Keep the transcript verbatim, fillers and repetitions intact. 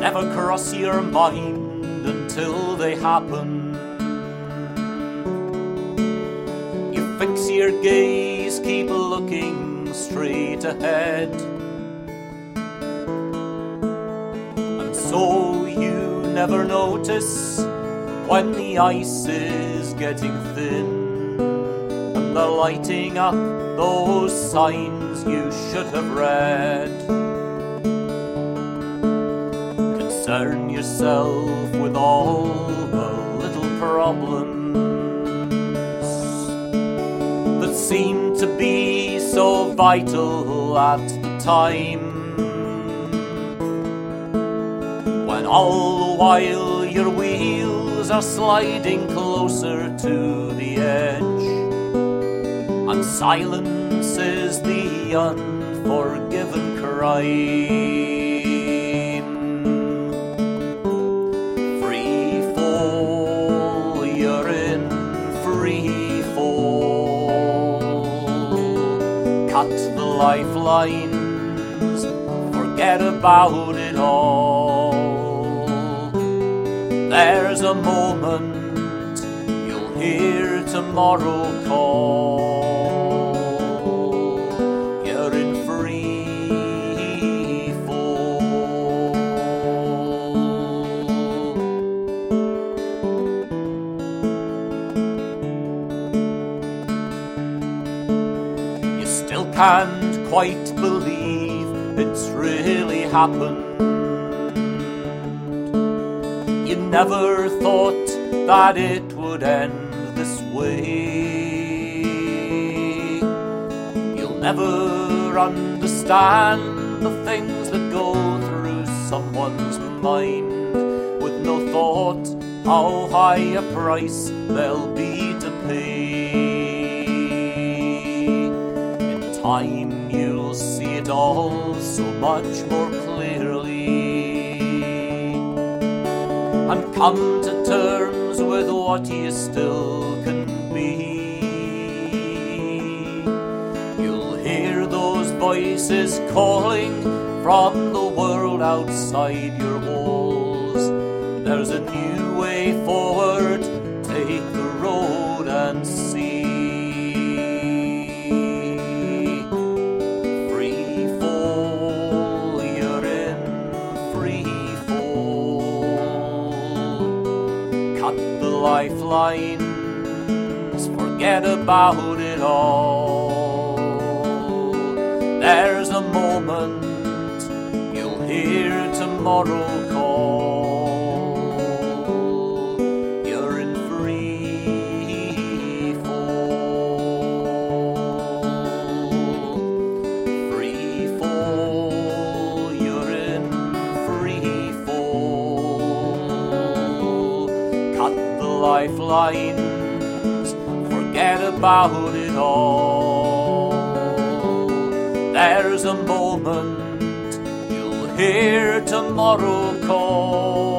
never cross your mind until they happen. You fix your gaze, keep looking straight ahead, and so you never notice when the ice is getting thin, and they're lighting up those signs you should have read. Concern yourself with all the little problems that seem to be so vital at the time, when all the while your wheels are sliding closer to the edge, and silence is the unforgiven crime. Free fall, you're in free fall. Cut the lifelines, forget about it all. There's a moment you'll hear tomorrow call. You're in free fall. You still can't quite believe it's really happened. You never thought that it would end this way. You'll never understand the things that go through someone's mind, with no thought how high a price they'll be to pay. In time you'll see it all so much more clearly, and come to terms with what you still can be. You'll hear those voices calling from the world outside your walls. There's a new way forward, take the road and see. Free fall, you're in free fall. Cut the lifelines, forget about it all. There's a moment you'll hear tomorrow call. You're in free fall. Free fall, you're in free fall. Cut the lifelines, forget about it all. There's a moment you'll hear tomorrow call.